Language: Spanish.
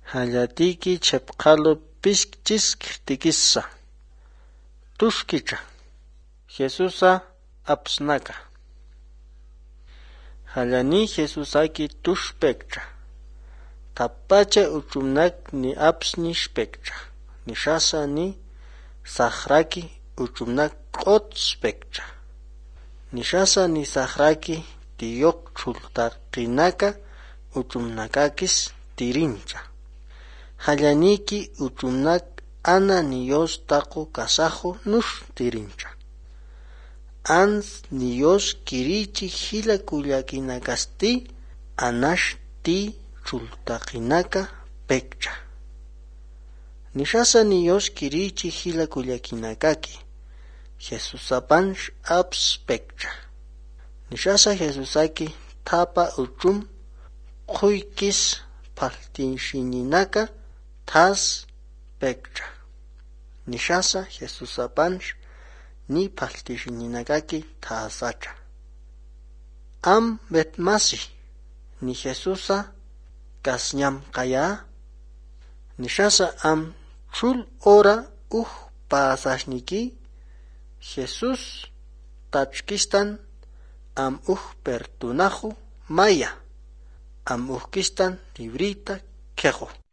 Hallatiki chepqalo pishkchisk tikissa. Tushkicha. Jesusa apsnaka. Hallani Jesusaki tushpekcha. Tapache uchumnak ni apsni shpekcha. Ni shasa ni sahraki uchumnak qotspekcha. Ni shasa ni sahraki tiyok chultar qinaka uchumnakakis tirincha. Hallaniki uchumnak ana niyos taqo kasajo nush tirincha. Ans niyos kirichi hila kullakinakasti anash ti chultaqinaka pekcha. Nishasa niyos kirichi hila kullakinakaki. Jesusapansh aps pekcha. Nishasa Jesusaki tapa uchum quykis paltinshininaka tas pekcha. Nishasa Jesusapansh ni paltishininakaki tasacha. Am betmasi ni Jesusa kasnyam kaya. Nishasa am chul ora pasashniki Jesus tachkistan am pertunahu maya am kistan librita kejo.